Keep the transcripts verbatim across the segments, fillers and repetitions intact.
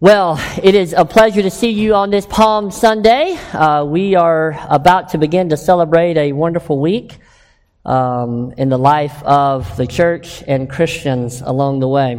Well, it is a pleasure to see you on this Palm Sunday. Uh, we are about to begin to celebrate a wonderful week um, in the life of the church and Christians along the way.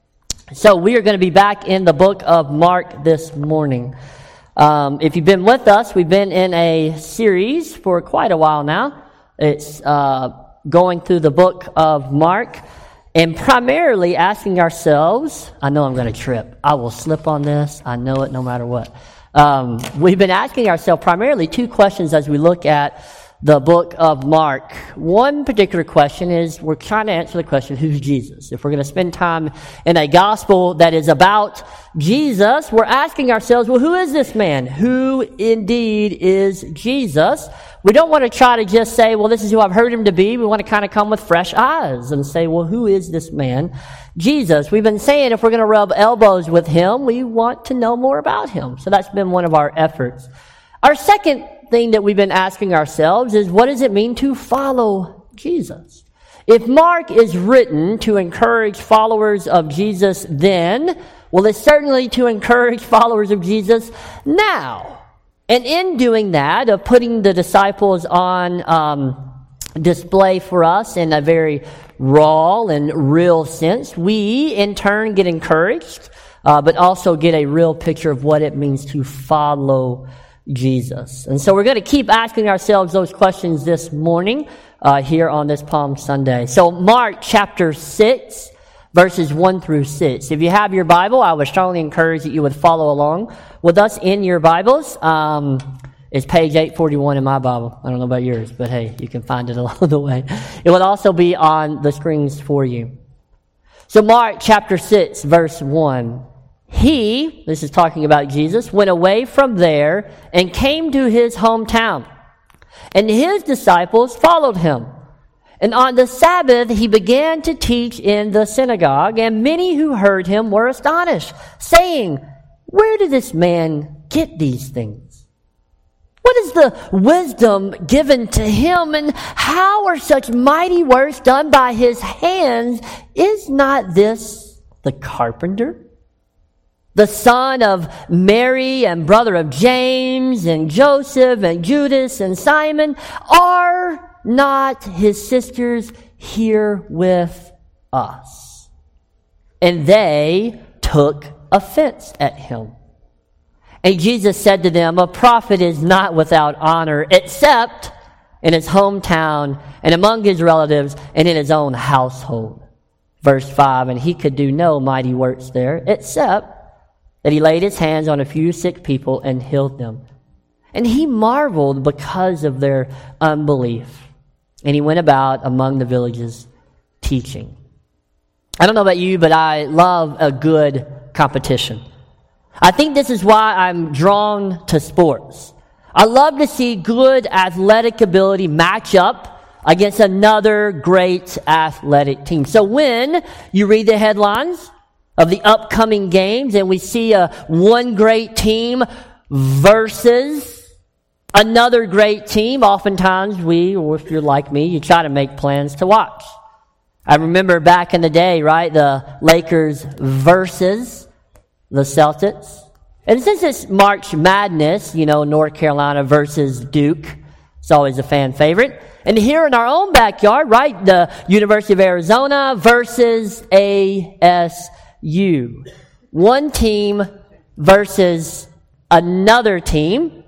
So we are going to be back in the book of Mark this morning. Um, if you've been with us, we've been in a series for quite a while now. It's uh, going through the book of Mark. And primarily asking ourselves, I know I'm going to trip. I will slip on this. I know it no matter what. Um, we've been asking ourselves primarily two questions as we look at the book of Mark. One particular question is, we're trying to answer the question, who's Jesus? If we're going to spend time in a gospel that is about Jesus, we're asking ourselves, well, who is this man? Who indeed is Jesus? We don't want to try to just say, well, this is who I've heard him to be. We want to kind of come with fresh eyes and say, well, who is this man? Jesus. We've been saying if we're going to rub elbows with him, we want to know more about him. So that's been one of our efforts. Our second thing that we've been asking ourselves is, what does it mean to follow Jesus? If Mark is written to encourage followers of Jesus then, well, it's certainly to encourage followers of Jesus now. And in doing that, of putting the disciples on um, display for us in a very raw and real sense, we in turn get encouraged, uh, but also get a real picture of what it means to follow Jesus. And so we're going to keep asking ourselves those questions this morning uh, here on this Palm Sunday. So Mark chapter six, verses one through six. If you have your Bible, I would strongly encourage that you would follow along with us in your Bibles. Um, it's page eight forty-one in my Bible. I don't know about yours, but hey, you can find it along the way. It will also be on the screens for you. So Mark chapter six, verse one. He, this is talking about Jesus, went away from there and came to his hometown. And his disciples followed him. And on the Sabbath, he began to teach in the synagogue, and many who heard him were astonished, saying, where did this man get these things? What is the wisdom given to him, and how are such mighty works done by his hands? Is not this the carpenter, the son of Mary and brother of James and Joseph and Judas and Simon? Are not his sisters here with us? And they took offense at him. And Jesus said to them, a prophet is not without honor except in his hometown and among his relatives and in his own household. Verse five, and he could do no mighty works there except that he laid his hands on a few sick people and healed them. And he marveled because of their unbelief. And he went about among the villages teaching. I don't know about you, but I love a good competition. I think this is why I'm drawn to sports. I love to see good athletic ability match up against another great athletic team. So when you read the headlines of the upcoming games and we see a one great team versus another great team, oftentimes we, or if you're like me, you try to make plans to watch. I remember back in the day, right, the Lakers versus the Celtics. And since it's March Madness, you know, North Carolina versus Duke, it's always a fan favorite. And here in our own backyard, right, the University of Arizona versus A S U. One team versus another team.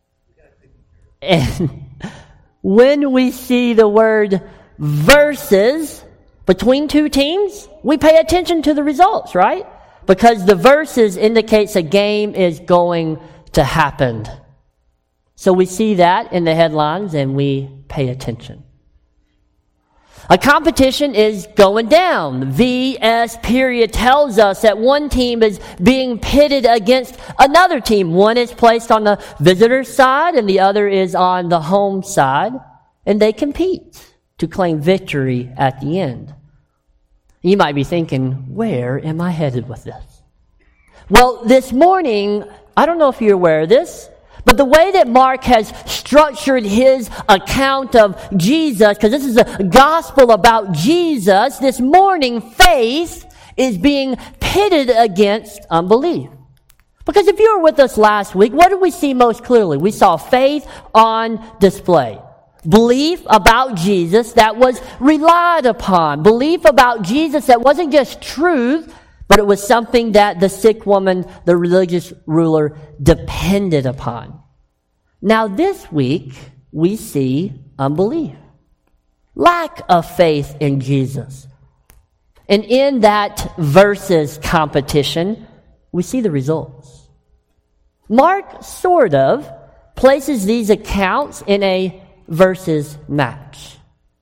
And when we see the word versus between two teams, we pay attention to the results, right? Because the verses indicates a game is going to happen. So we see that in the headlines and we pay attention. A competition is going down. V S period tells us that one team is being pitted against another team. One is placed on the visitor side and the other is on the home side. And they compete to claim victory at the end. You might be thinking, where am I headed with this? Well, this morning, I don't know if you're aware of this, but the way that Mark has structured his account of Jesus, because this is a gospel about Jesus, this morning faith is being pitted against unbelief. Because if you were with us last week, what did we see most clearly? We saw faith on display. Belief about Jesus that was relied upon. Belief about Jesus that wasn't just truth, but it was something that the sick woman, the religious ruler, depended upon. Now this week, we see unbelief. Lack of faith in Jesus. And in that verses competition, we see the results. Mark sort of places these accounts in a versus match.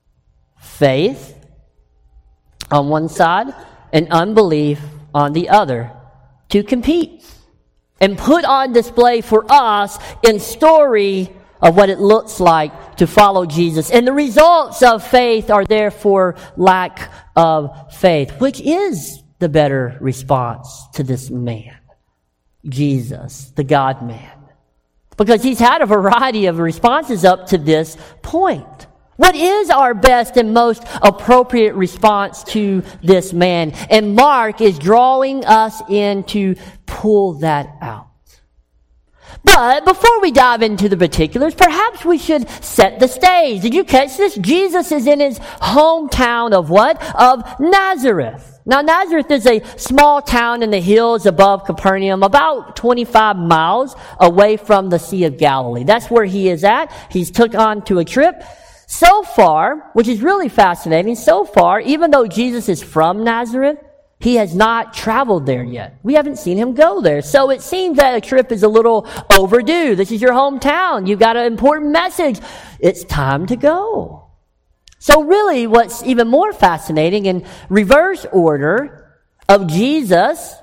Faith on one side and unbelief on the other to compete and put on display for us in story of what it looks like to follow Jesus. And the results of faith are therefore lack of faith, which is the better response to this man, Jesus, the God-man. Because he's had a variety of responses up to this point. What is our best and most appropriate response to this man? And Mark is drawing us in to pull that out. But before we dive into the particulars, perhaps we should set the stage. Did you catch this? Jesus is in his hometown of what? Of Nazareth. Now, Nazareth is a small town in the hills above Capernaum, about twenty-five miles away from the Sea of Galilee. That's where he is at. He's took on to a trip. So far, which is really fascinating, so far, even though Jesus is from Nazareth, he has not traveled there yet. We haven't seen him go there. So it seems that a trip is a little overdue. This is your hometown. You've got an important message. It's time to go. So really, what's even more fascinating in reverse order of Jesus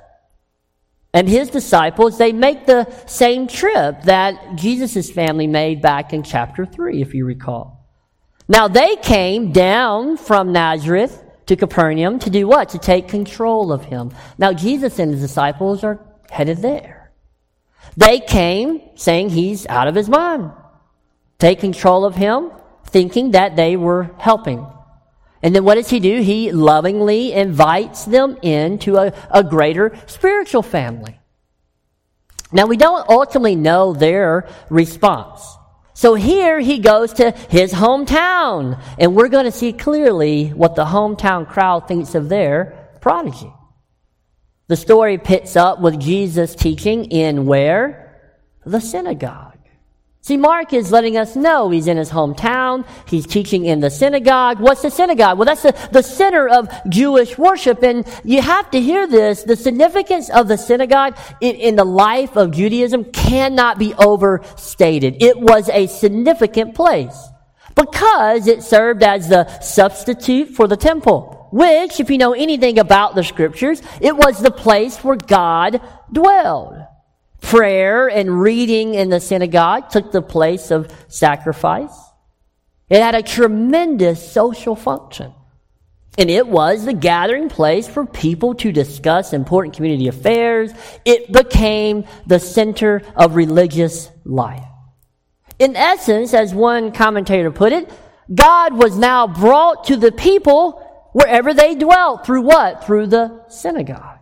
and his disciples, they make the same trip that Jesus' family made back in chapter three, if you recall. Now, they came down from Nazareth to Capernaum to do what? To take control of him. Now, Jesus and his disciples are headed there. They came saying he's out of his mind. Take control of him, thinking that they were helping. And then what does he do? He lovingly invites them into a, a greater spiritual family. Now, we don't ultimately know their response. So here he goes to his hometown, and we're going to see clearly what the hometown crowd thinks of their prodigy. The story picks up with Jesus teaching in where? The synagogue. See, Mark is letting us know he's in his hometown. He's teaching in the synagogue. What's the synagogue? Well, that's the, the center of Jewish worship. And you have to hear this. The significance of the synagogue in, in the life of Judaism cannot be overstated. It was a significant place because it served as the substitute for the temple, which, if you know anything about the scriptures, it was the place where God dwelled. Prayer and reading in the synagogue took the place of sacrifice. It had a tremendous social function. And it was the gathering place for people to discuss important community affairs. It became the center of religious life. In essence, as one commentator put it, God was now brought to the people wherever they dwelt. Through what? Through the synagogue.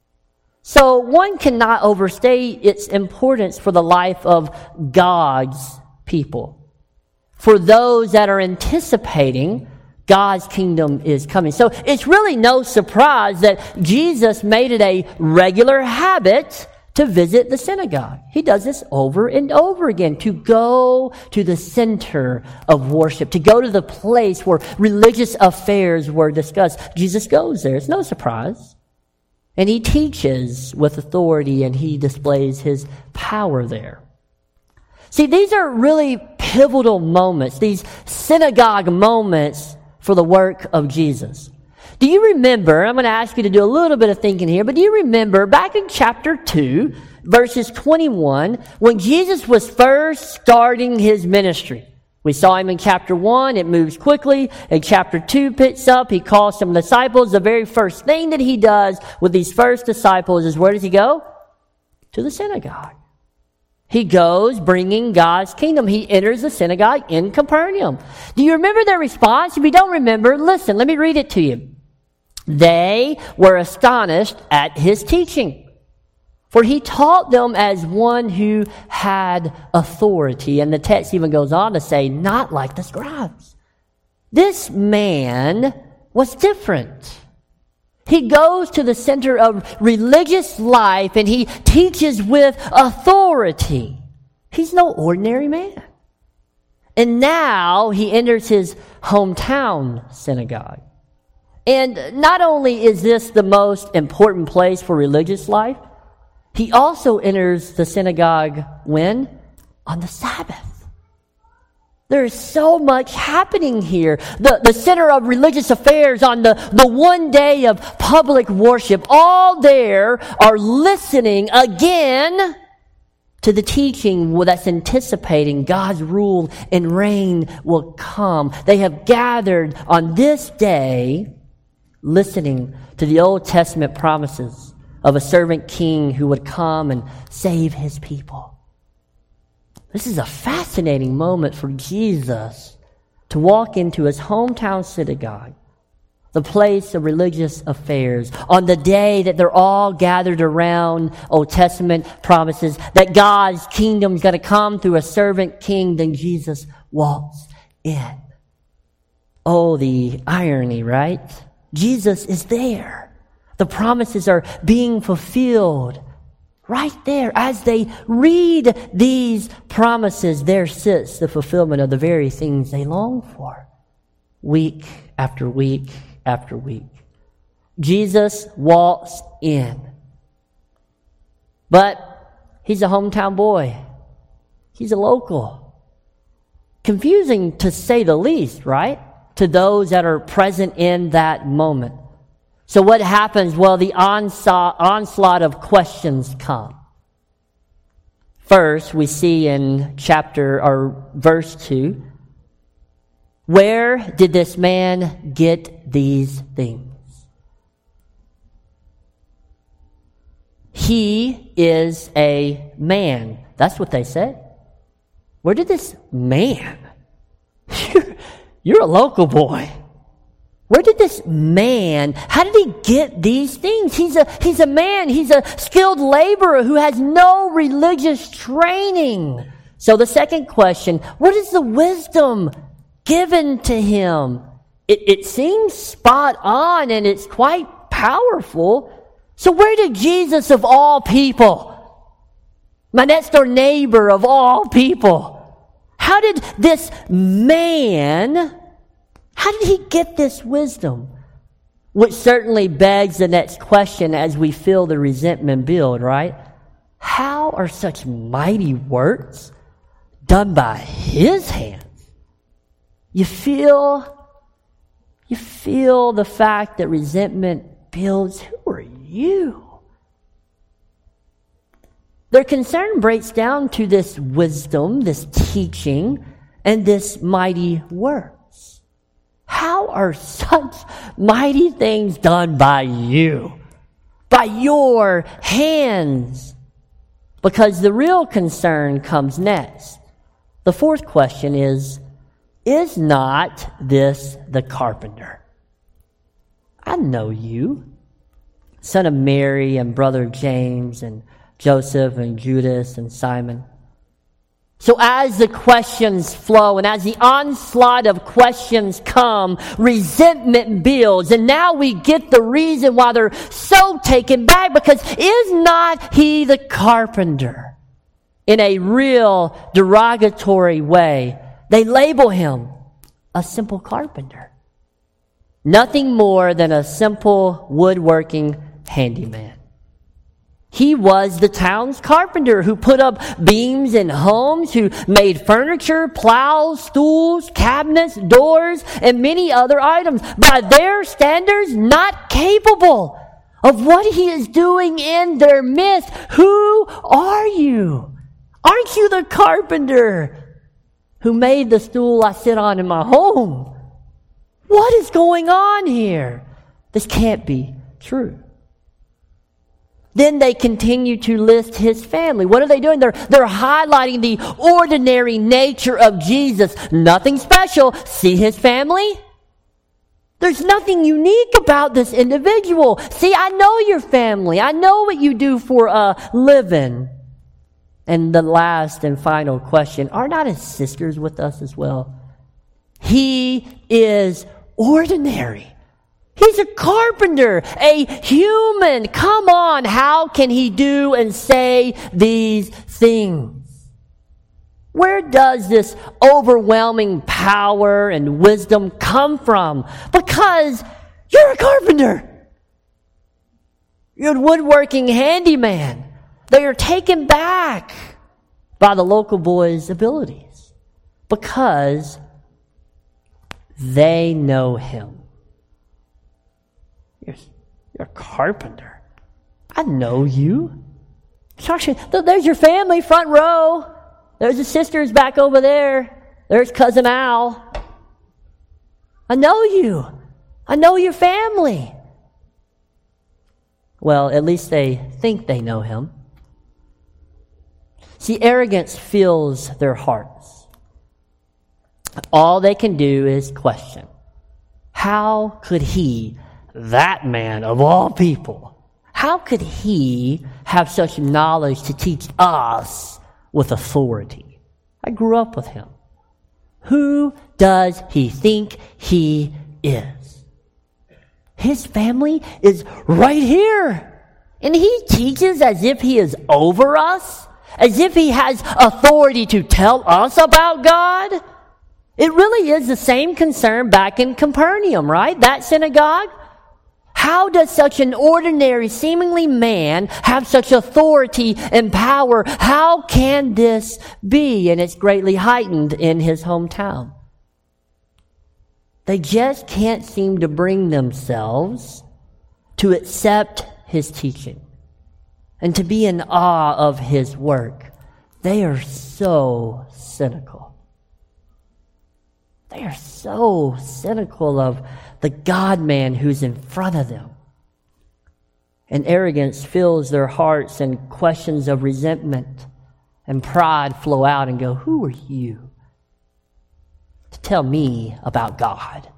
So one cannot overstate its importance for the life of God's people. For those that are anticipating God's kingdom is coming. So it's really no surprise that Jesus made it a regular habit to visit the synagogue. He does this over and over again, to go to the center of worship, to go to the place where religious affairs were discussed. Jesus goes there. It's no surprise. And he teaches with authority, and he displays his power there. See, these are really pivotal moments, these synagogue moments for the work of Jesus. Do you remember, I'm going to ask you to do a little bit of thinking here, but do you remember back in chapter two, verses twenty-one, when Jesus was first starting his ministry? We saw him in chapter one. It moves quickly. In chapter two picks up. He calls some disciples. The very first thing that he does with these first disciples is, where does he go? To the synagogue. He goes bringing God's kingdom. He enters the synagogue in Capernaum. Do you remember their response? If you don't remember, listen, let me read it to you. They were astonished at his teaching, For he taught them as one who had authority. And the text even goes on to say, not like the scribes. This man was different. He goes to the center of religious life and he teaches with authority. He's no ordinary man. And now he enters his hometown synagogue. And not only is this the most important place for religious life, he also enters the synagogue when? On the Sabbath. There is so much happening here. The, the center of religious affairs on the, the one day of public worship. All there are listening again to the teaching that's anticipating God's rule and reign will come. They have gathered on this day listening to the Old Testament promises of a servant king who would come and save his people. This is a fascinating moment for Jesus to walk into his hometown synagogue, the place of religious affairs, on the day that they're all gathered around Old Testament promises that God's kingdom is going to come through a servant king. Then Jesus walks in. Oh, the irony, right? Jesus is there. The promises are being fulfilled. Right there, as they read these promises, there sits the fulfillment of the very things they long for. Week after week after week. Jesus walks in. But he's a hometown boy. He's a local. Confusing to say the least, right? To those that are present in that moment. So what happens? Well, the onslaught of questions come. First, we see in chapter or verse two, where did this man get these things? He is a man. That's what they said. Where did this man? You're, you're a local boy. Where did this man, how did he get these things? He's a, he's a man, he's a skilled laborer who has no religious training. So the second question, what is the wisdom given to him? It, it seems spot on and it's quite powerful. So where did Jesus of all people, my next door neighbor of all people, how did this man... How did he get this wisdom? Which certainly begs the next question as we feel the resentment build, right? How are such mighty works done by his hands? You feel, you feel the fact that resentment builds. Who are you? Their concern breaks down to this wisdom, this teaching, and this mighty work. How are such mighty things done by you? By your hands? Because the real concern comes next. The fourth question is, is not this the carpenter? I know you, son of Mary and brother James and Joseph and Judas and Simon. So as the questions flow and as the onslaught of questions come, resentment builds. And now we get the reason why they're so taken back, because is not he the carpenter? In a real derogatory way, they label him a simple carpenter. Nothing more than a simple woodworking handyman. He was the town's carpenter who put up beams in homes, who made furniture, plows, stools, cabinets, doors, and many other items. By their standards, not capable of what he is doing in their midst. Who are you? Aren't you the carpenter who made the stool I sit on in my home? What is going on here? This can't be true. Then they continue to list his family. What are they doing? They're, they're highlighting the ordinary nature of Jesus. Nothing special. See his family? There's nothing unique about this individual. See, I know your family. I know what you do for a living. And the last and final question, are not his sisters with us as well? He is ordinary. He's a carpenter, a human. Come on, how can he do and say these things? Where does this overwhelming power and wisdom come from? Because you're a carpenter. You're a woodworking handyman. They are taken back by the local boy's abilities because they know him. You're, you're a carpenter. I know you. There's your family, front row. There's the sisters back over there. There's Cousin Al. I know you. I know your family. Well, at least they think they know him. See, arrogance fills their hearts. All they can do is question. How could he, that man of all people, how could he have such knowledge to teach us with authority? I grew up with him. Who does he think he is? His family is right here. And he teaches as if he is over us, as if he has authority to tell us about God. It really is the same concern back in Capernaum, right? That synagogue. How does such an ordinary, seemingly man have such authority and power? How can this be? And it's greatly heightened in his hometown. They just can't seem to bring themselves to accept his teaching and to be in awe of his work. They are so cynical. They are so cynical of the God-man who's in front of them. And arrogance fills their hearts, and questions of resentment and pride flow out and go, who are you to tell me about God?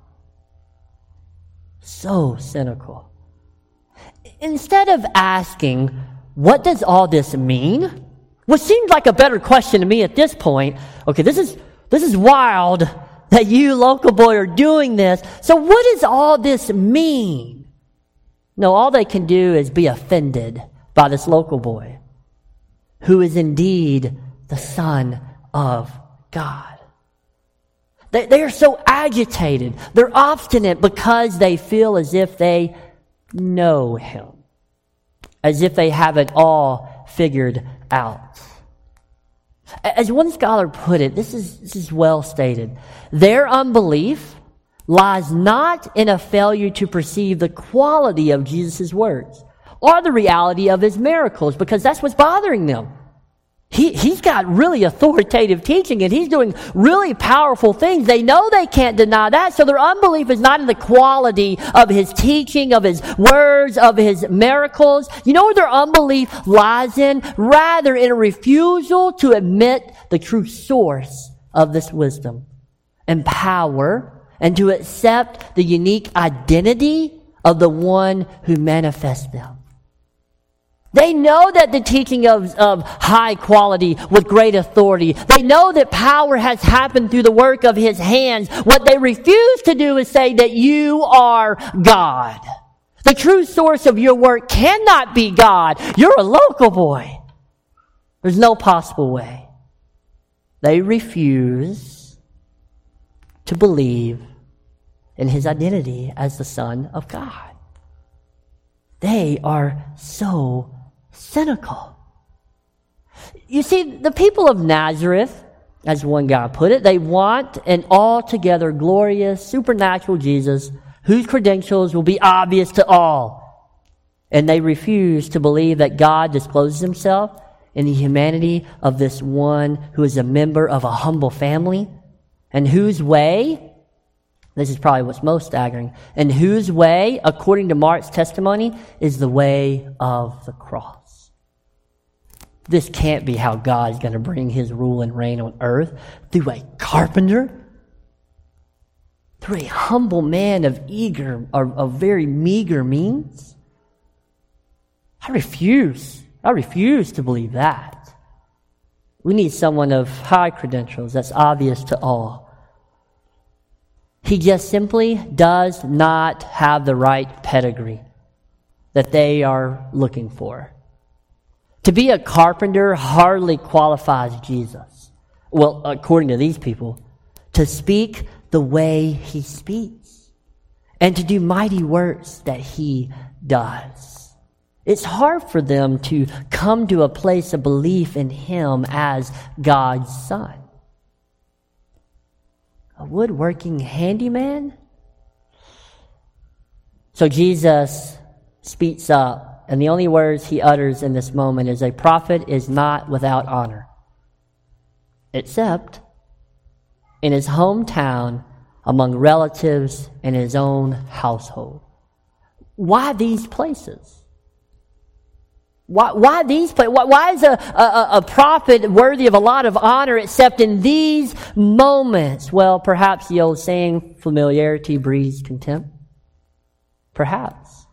So cynical. Instead of asking, what does all this mean? What seems like a better question to me at this point, okay, this is this is wild that you, local boy, are doing this. So what does all this mean? No, all they can do is be offended by this local boy, who is indeed the Son of God. They, they are so agitated. They're obstinate because they feel as if they know him, as if they have it all figured out. As one scholar put it, this is, this is well stated. Their unbelief lies not in a failure to perceive the quality of Jesus' words or the reality of his miracles, because that's what's bothering them. He, he's got really authoritative teaching, and he's doing really powerful things. They know they can't deny that, so their unbelief is not in the quality of his teaching, of his words, of his miracles. You know where their unbelief lies in? Rather, in a refusal to admit the true source of this wisdom and power, and to accept the unique identity of the one who manifests them. They know that the teaching of, of high quality with great authority. They know that power has happened through the work of his hands. What they refuse to do is say that you are God. The true source of your work cannot be God. You're a local boy. There's no possible way. They refuse to believe in his identity as the Son of God. They are so cynical. You see, the people of Nazareth, as one guy put it, they want an altogether glorious, supernatural Jesus whose credentials will be obvious to all. And they refuse to believe that God discloses himself in the humanity of this one who is a member of a humble family, and whose way, this is probably what's most staggering, and whose way, according to Mark's testimony, is the way of the cross. This can't be how God's going to bring his rule and reign on earth, through a carpenter. through a humble man of eager or of very meager means? I refuse. I refuse to believe that. We need someone of high credentials. That's obvious to all. He just simply does not have the right pedigree that they are looking for. To be a carpenter hardly qualifies Jesus. Well, according to these people, to speak the way he speaks and to do mighty works that he does. It's hard for them to come to a place of belief in him as God's son. A woodworking handyman? So Jesus speaks up, and the only words he utters in this moment is, a prophet is not without honor, except in his hometown, among relatives, and his own household. Why these places? Why, why these places? Why, why is a, a, a prophet worthy of a lot of honor except in these moments? Well, perhaps the old saying, familiarity breeds contempt. Perhaps.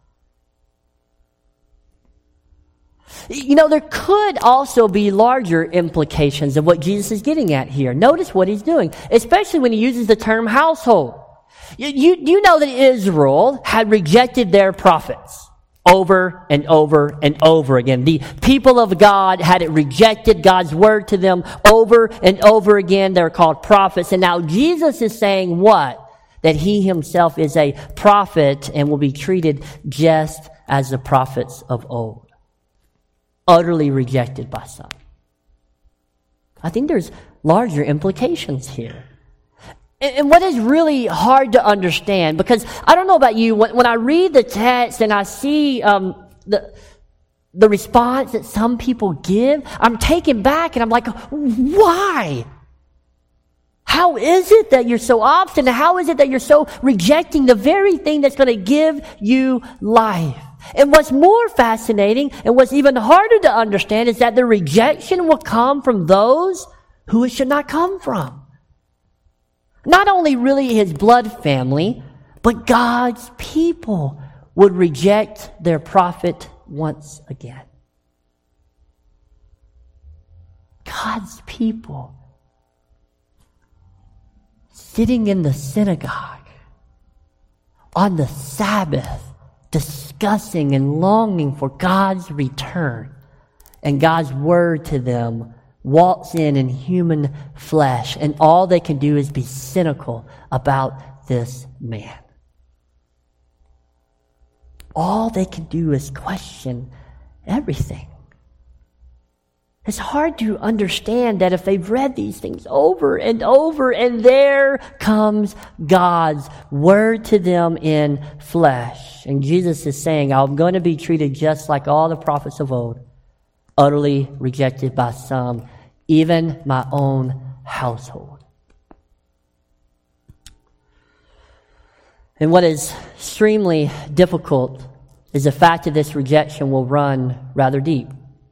You know, there could also be larger implications of what Jesus is getting at here. Notice what he's doing, especially when he uses the term household. You, you, you know that Israel had rejected their prophets over and over and over again. The people of God had rejected God's word to them over and over again. They're called prophets. And now Jesus is saying what? That he himself is a prophet and will be treated just as the prophets of old. Utterly rejected by some. I think there's larger implications here. And what is really hard to understand, because I don't know about you, when, when I read the text and I see um, the the response that some people give, I'm taken back and I'm like, why? How is it that you're so obstinate? How is it that you're so rejecting the very thing that's going to give you life? And what's more fascinating and what's even harder to understand is that the rejection will come from those who it should not come from. Not only really his blood family, but God's people would reject their prophet once again. God's people sitting in the synagogue on the Sabbath, discussing and longing for God's return, and God's word to them walks in in human flesh, and all they can do is be cynical about this man. All they can do is question everything. It's hard to understand that if they've read these things over and over, and there comes God's word to them in flesh. And Jesus is saying, I'm going to be treated just like all the prophets of old, utterly rejected by some, even my own household. And what is extremely difficult is the fact that this rejection will run rather deep.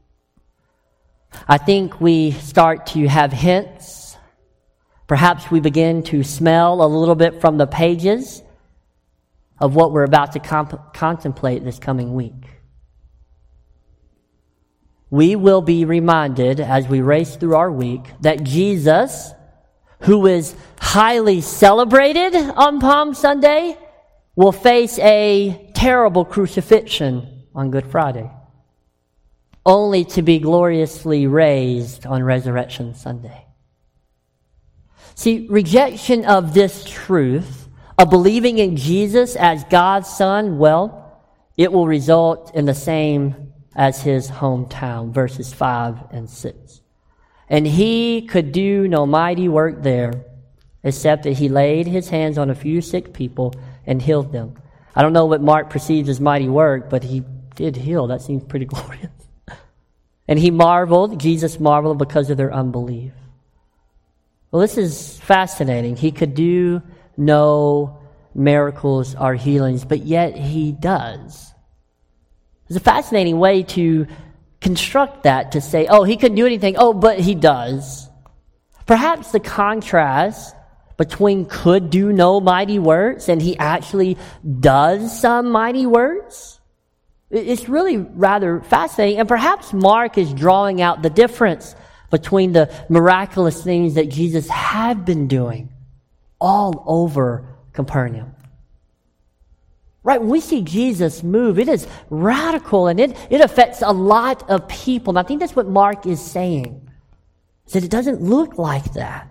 I think we start to have hints. Perhaps we begin to smell a little bit from the pages of what we're about to comp- contemplate this coming week. We will be reminded as we race through our week that Jesus, who is highly celebrated on Palm Sunday, will face a terrible crucifixion on Good Friday, only to be gloriously raised on Resurrection Sunday. See, rejection of this truth, of believing in Jesus as God's Son, well, it will result in the same as his hometown, verses five and six. And he could do no mighty work there, except that he laid his hands on a few sick people and healed them. I don't know what Mark perceives as mighty work, but he did heal. That seems pretty glorious. And he marveled, Jesus marveled because of their unbelief. Well, this is fascinating. He could do no miracles or healings, but yet he does. It's a fascinating way to construct that, to say, oh, he couldn't do anything, oh, but he does. Perhaps the contrast between could do no mighty works and he actually does some mighty works? It's really rather fascinating. And perhaps Mark is drawing out the difference between the miraculous things that Jesus had been doing all over Capernaum. Right, when we see Jesus move, it is radical and it, it affects a lot of people. And I think that's what Mark is saying. Is that it doesn't look like that.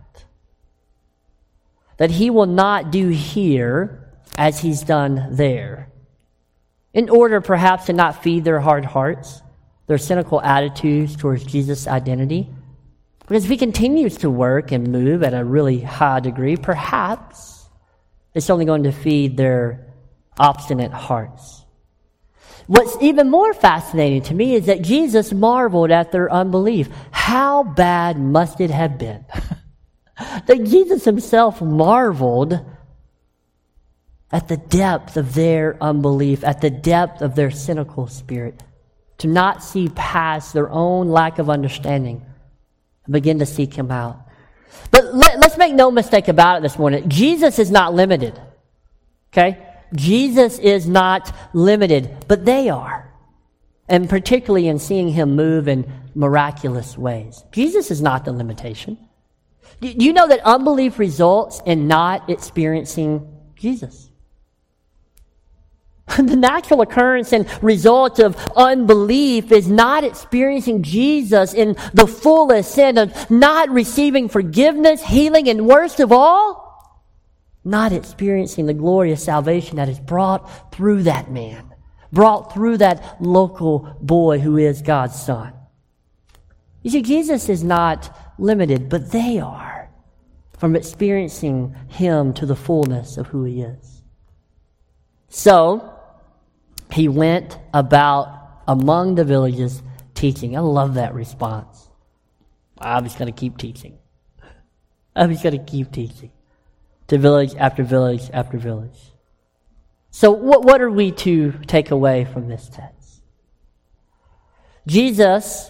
That he will not do here as he's done there. In order perhaps to not feed their hard hearts, their cynical attitudes towards Jesus' identity. Because if he continues to work and move at a really high degree, perhaps it's only going to feed their obstinate hearts. What's even more fascinating to me is that Jesus marveled at their unbelief. How bad must it have been? That Jesus himself marveled at the depth of their unbelief, at the depth of their cynical spirit, to not see past their own lack of understanding and begin to seek him out. But let, let's make no mistake about it this morning. Jesus is not limited. Okay? Jesus is not limited, but they are. And particularly in seeing him move in miraculous ways. Jesus is not the limitation. Do you know that unbelief results in not experiencing Jesus? The natural occurrence and result of unbelief is not experiencing Jesus in the fullest sense of not receiving forgiveness, healing, and worst of all, not experiencing the glorious salvation that is brought through that man, brought through that local boy who is God's son. You see, Jesus is not limited, but they are from experiencing him to the fullness of who he is. So, he went about among the villages teaching. I love that response. I'm just going to keep teaching. I'm just going to keep teaching. To village after village after village. So what, what are we to take away from this text? Jesus,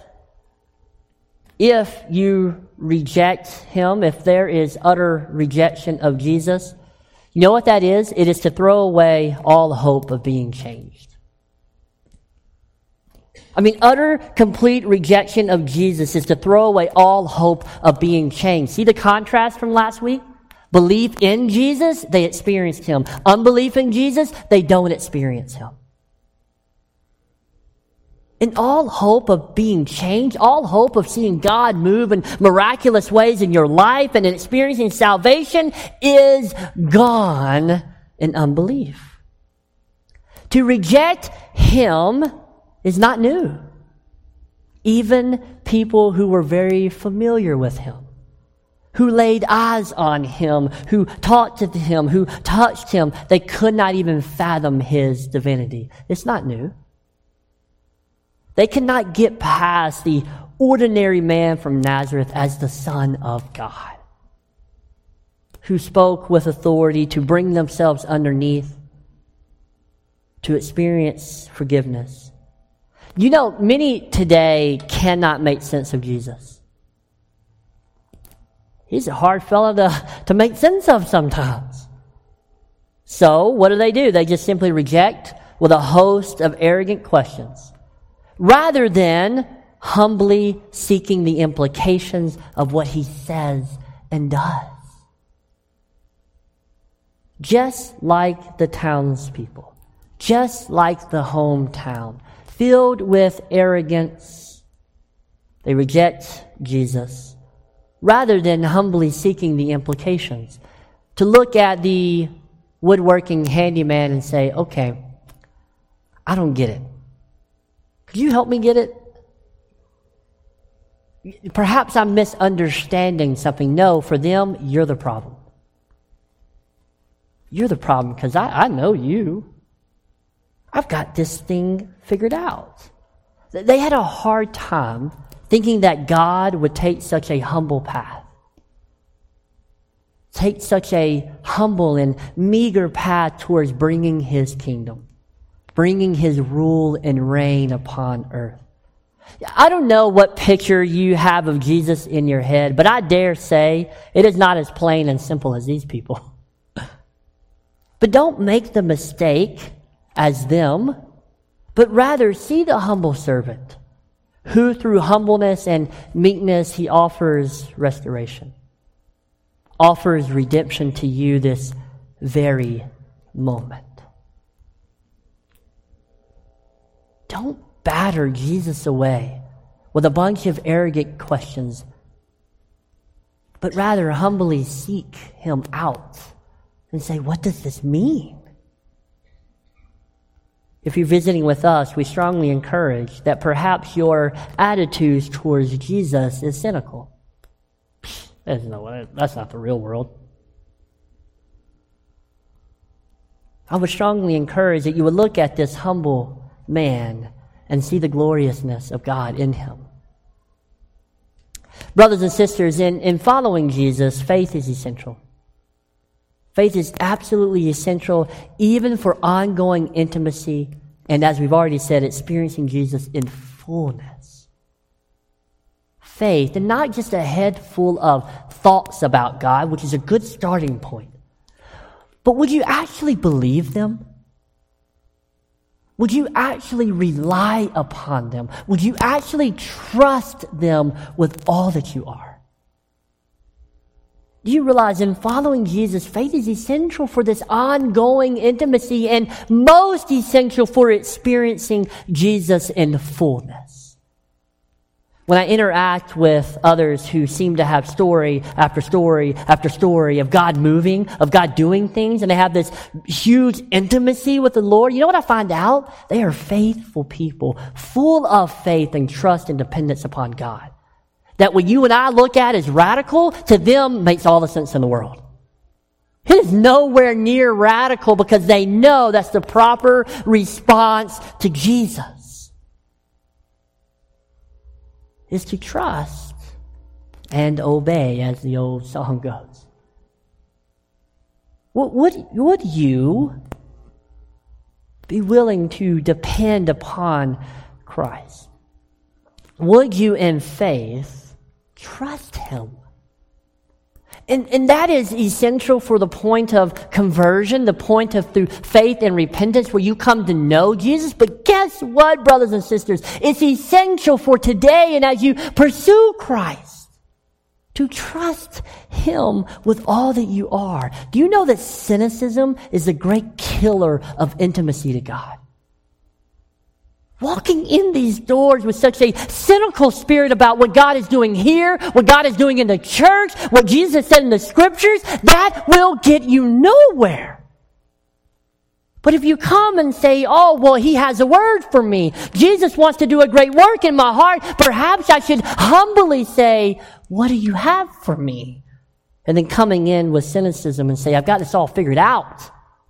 if you reject him, if there is utter rejection of Jesus, you know what that is? It is to throw away all hope of being changed. I mean, utter, complete rejection of Jesus is to throw away all hope of being changed. See the contrast from last week? Belief in Jesus, they experienced him. Unbelief in Jesus, they don't experience him. And all hope of being changed, all hope of seeing God move in miraculous ways in your life and in experiencing salvation is gone in unbelief. To reject him is not new. Even people who were very familiar with him, who laid eyes on him, who talked to him, who touched him, they could not even fathom his divinity. It's not new. They could not get past the ordinary man from Nazareth as the Son of God, who spoke with authority to bring themselves underneath, to experience forgiveness. You know, many today cannot make sense of Jesus. He's a hard fellow to, to make sense of sometimes. So, what do they do? They just simply reject with a host of arrogant questions, rather than humbly seeking the implications of what he says and does. Just like the townspeople, just like the hometown, filled with arrogance, they reject Jesus, rather than humbly seeking the implications. To look at the woodworking handyman and say, okay, I don't get it. Could you help me get it? Perhaps I'm misunderstanding something. No, for them, you're the problem. You're the problem because I, I know you. I've got this thing figured out. They had a hard time thinking that God would take such a humble path. Take such a humble and meager path towards bringing his kingdom, bringing his rule and reign upon earth. I don't know what picture you have of Jesus in your head, but I dare say it is not as plain and simple as these people. But don't make the mistake as them, but rather see the humble servant who through humbleness and meekness he offers restoration, offers redemption to you this very moment. Don't batter Jesus away with a bunch of arrogant questions, but rather humbly seek him out and say, what does this mean? If you're visiting with us, we strongly encourage that perhaps your attitudes towards Jesus is cynical. That's not, that's not the real world. I would strongly encourage that you would look at this humble man and see the gloriousness of God in him. Brothers and sisters, in, in following Jesus, faith is essential. Faith is absolutely essential even for ongoing intimacy and, as we've already said, experiencing Jesus in fullness. Faith, and not just a head full of thoughts about God, which is a good starting point, but would you actually believe them? Would you actually rely upon them? Would you actually trust them with all that you are? Do you realize in following Jesus, faith is essential for this ongoing intimacy and most essential for experiencing Jesus in fullness? When I interact with others who seem to have story after story after story of God moving, of God doing things, and they have this huge intimacy with the Lord, you know what I find out? They are faithful people, full of faith and trust and dependence upon God. That what you and I look at as radical, to them makes all the sense in the world. It is nowhere near radical because they know that's the proper response to Jesus. Is to trust and obey, as the old song goes. Would, would you be willing to depend upon Christ? Would you, in faith, trust him? And, and that is essential for the point of conversion, the point of through faith and repentance where you come to know Jesus. But guess what, brothers and sisters? It's essential for today and as you pursue Christ to trust him with all that you are. Do you know that cynicism is the great killer of intimacy to God? Walking in these doors with such a cynical spirit about what God is doing here, what God is doing in the church, what Jesus said in the scriptures, that will get you nowhere. But if you come and say, oh, well, he has a word for me. Jesus wants to do a great work in my heart. Perhaps I should humbly say, what do you have for me? And then coming in with cynicism and say, I've got this all figured out.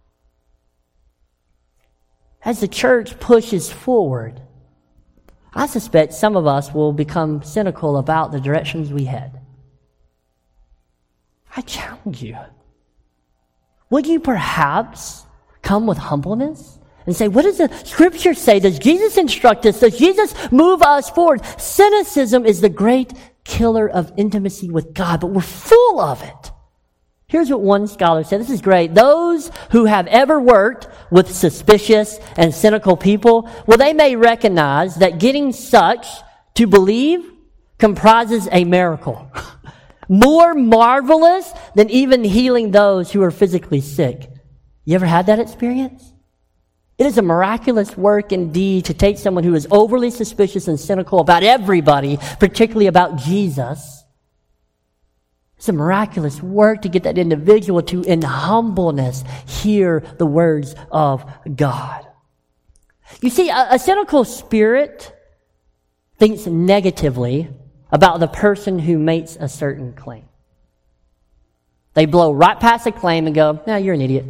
As the church pushes forward, I suspect some of us will become cynical about the directions we head. I challenge you. Would you perhaps come with humbleness and say, what does the scripture say? Does Jesus instruct us? Does Jesus move us forward? Cynicism is the great killer of intimacy with God, but we're full of it. Here's what one scholar said. This is great. Those who have ever worked with suspicious and cynical people, well, they may recognize that getting such to believe comprises a miracle. More marvelous than even healing those who are physically sick. You ever had that experience? It is a miraculous work indeed to take someone who is overly suspicious and cynical about everybody, particularly about Jesus. It's a miraculous work to get that individual to, in humbleness, hear the words of God. You see, a, a cynical spirit thinks negatively about the person who makes a certain claim. They blow right past the claim and go, no, you're an idiot.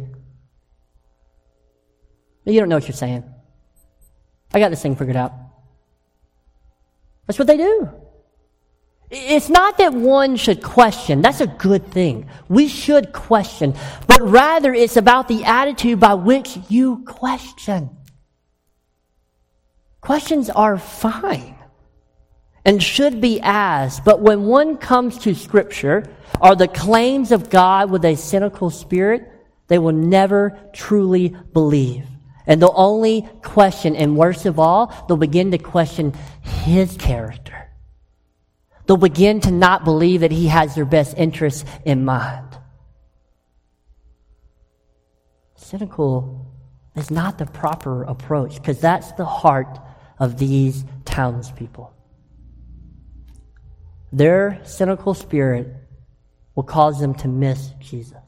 You don't know what you're saying. I got this thing figured out. That's what they do. It's not that one should question. That's a good thing. We should question. But rather, it's about the attitude by which you question. Questions are fine. and should be asked. But when one comes to Scripture or the claims of God with a cynical spirit, they will never truly believe. And they'll only question, and worst of all, they'll begin to question His character. They'll begin to not believe that He has their best interests in mind. Cynical is not the proper approach, because that's the heart of these townspeople. Their cynical spirit will cause them to miss Jesus.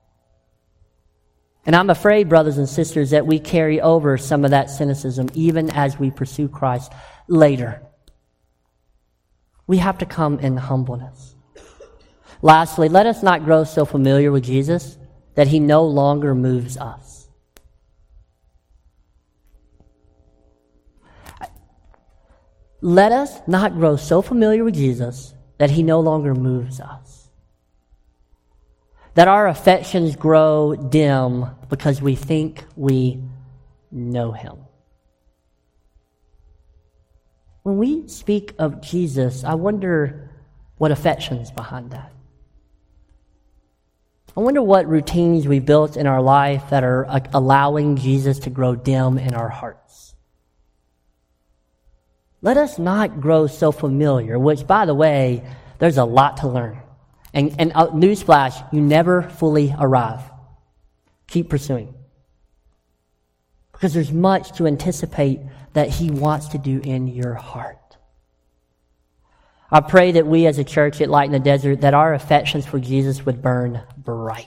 And I'm afraid, brothers and sisters, that we carry over some of that cynicism even as we pursue Christ later. We have to come in humbleness. Lastly, let us not grow so familiar with Jesus that He no longer moves us. Let us not grow so familiar with Jesus that He no longer moves us. That our affections grow dim because we think we know Him. When we speak of Jesus, I wonder what affections behind that. I wonder what routines we built in our life that are allowing Jesus to grow dim in our hearts. Let us not grow so familiar, which, by the way, there's a lot to learn. And, and uh, newsflash, you never fully arrive. Keep pursuing. Because there's much to anticipate that He wants to do in your heart. I pray that we as a church at Light in the Desert, that our affections for Jesus would burn bright.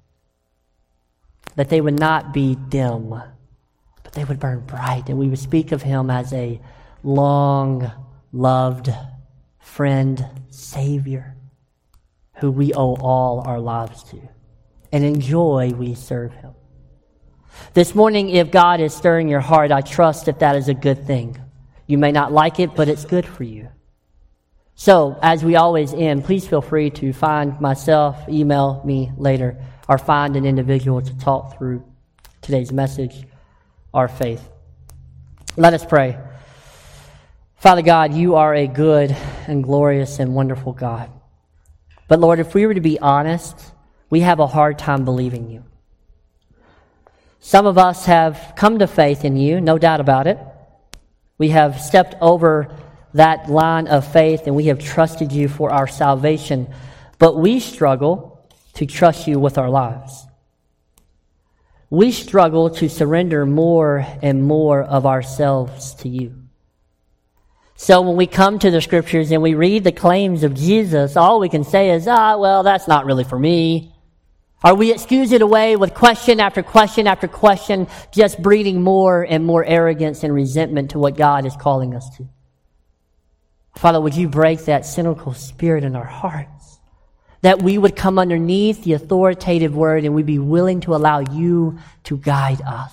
That they would not be dim, but they would burn bright. And we would speak of Him as a long-loved friend, Savior, who we owe all our lives to. And in joy we serve Him. This morning, if God is stirring your heart, I trust that that is a good thing. You may not like it, but it's good for you. So, as we always end, please feel free to find myself, email me later, or find an individual to talk through today's message, our faith. Let us pray. Father God, You are a good and glorious and wonderful God. But Lord, if we were to be honest, we have a hard time believing You. Some of us have come to faith in You, no doubt about it. We have stepped over that line of faith and we have trusted You for our salvation. But we struggle to trust You with our lives. We struggle to surrender more and more of ourselves to You. So when we come to the Scriptures and we read the claims of Jesus, all we can say is, ah, well, that's not really for me. Or we excuse it away with question after question after question, just breeding more and more arrogance and resentment to what God is calling us to. Father, would You break that cynical spirit in our hearts? That we would come underneath the authoritative word and we'd be willing to allow You to guide us.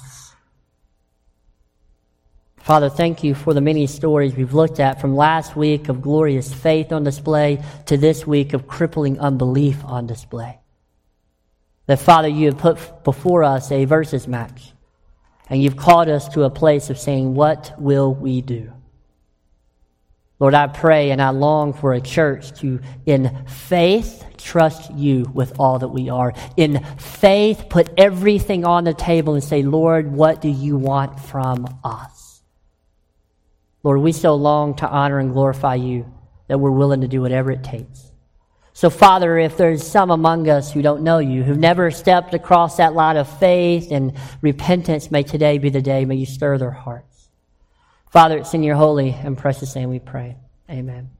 Father, thank You for the many stories we've looked at from last week of glorious faith on display to this week of crippling unbelief on display. That, Father, You have put before us a versus match, and You've called us to a place of saying, what will we do? Lord, I pray and I long for a church to, in faith, trust You with all that we are. In faith, put everything on the table and say, Lord, what do You want from us? Lord, we so long to honor and glorify You that we're willing to do whatever it takes. So, Father, if there's some among us who don't know You, who've never stepped across that line of faith and repentance, may today be the day. May You stir their hearts. Father, it's in Your holy and precious name we pray. Amen.